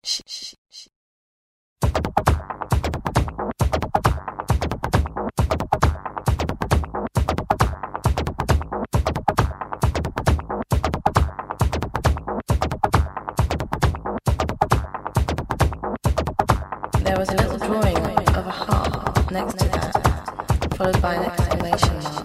There was a little drawing of a heart next to that, followed by an exclamation mark.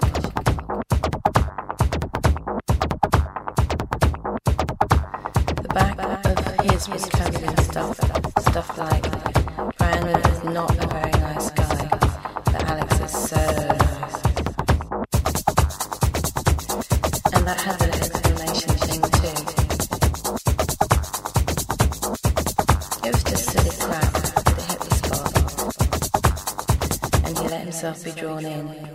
The back of his was covered in stuff like, Brian is not a very nice guy, but Alex is so nice. And that had an exclamation thing too. It was just silly crap, but it hit the spot. And he let himself be drawn in.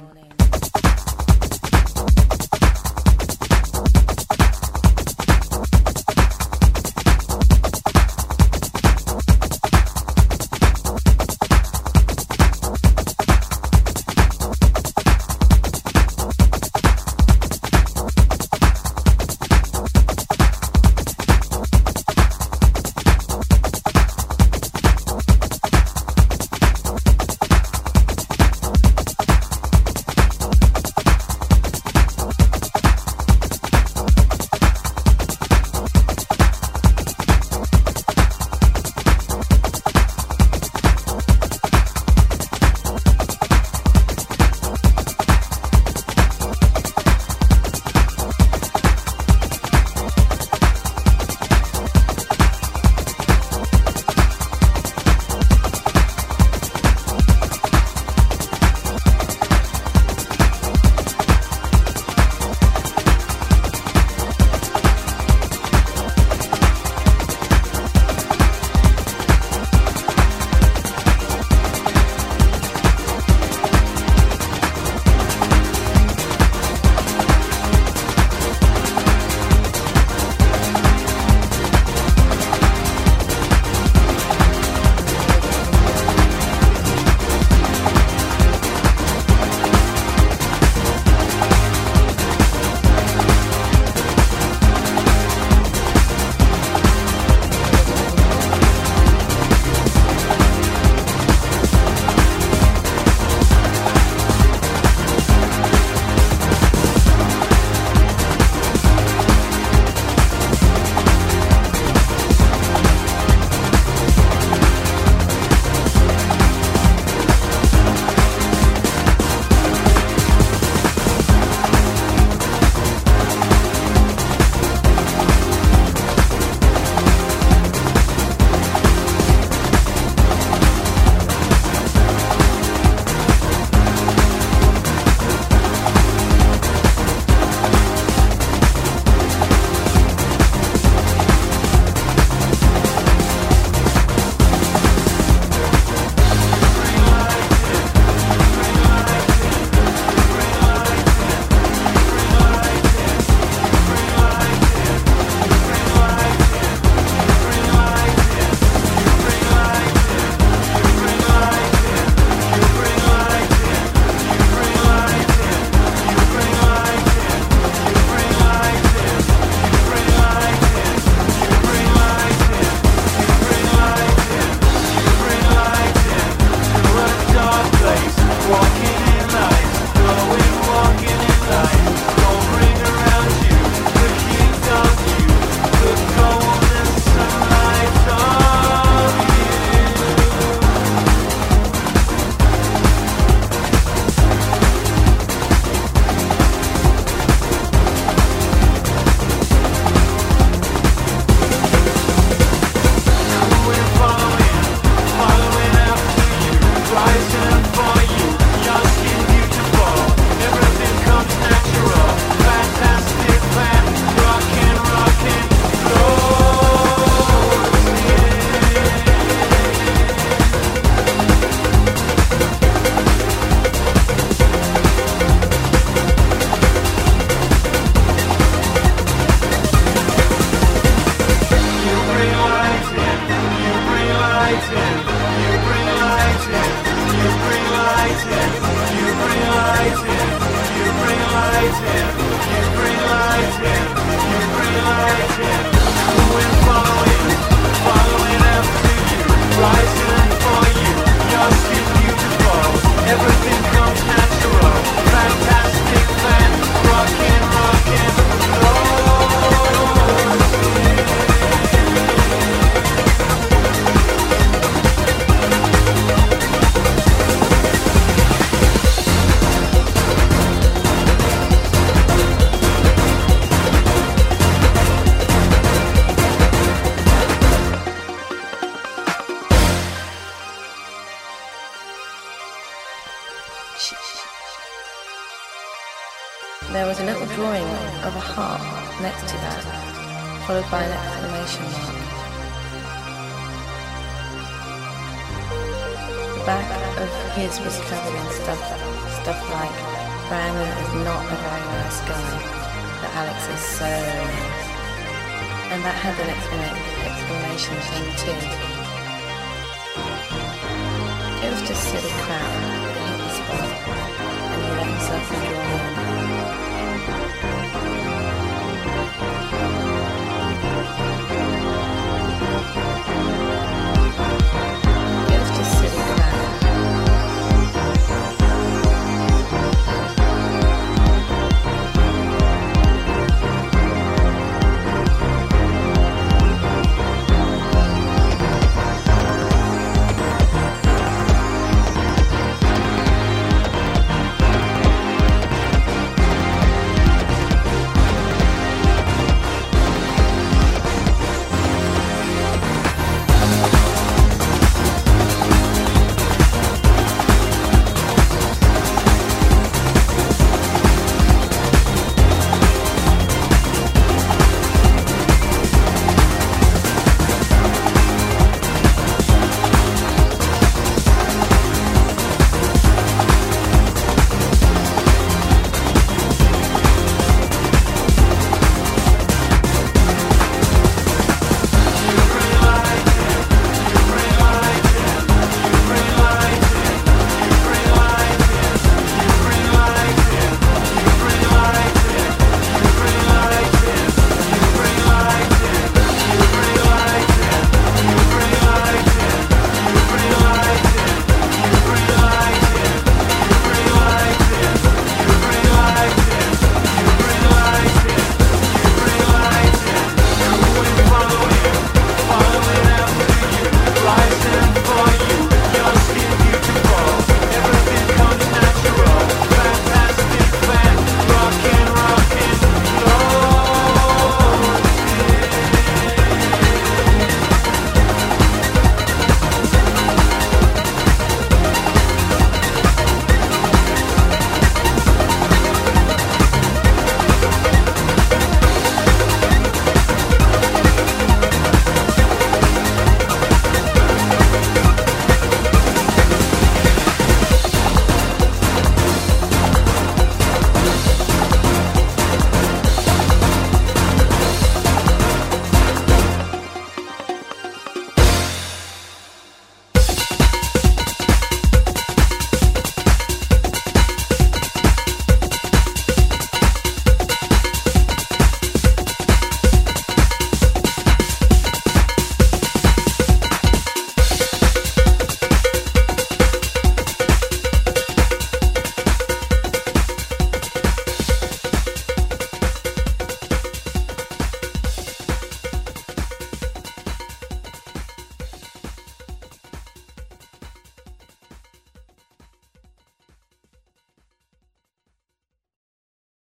There was a little drawing of a heart next to that, followed by an exclamation mark. The back of his was covered in stuff like, Brandon is not a very nice guy, but Alex is so nice. And that had an exclamation thing too. It was just silly crap.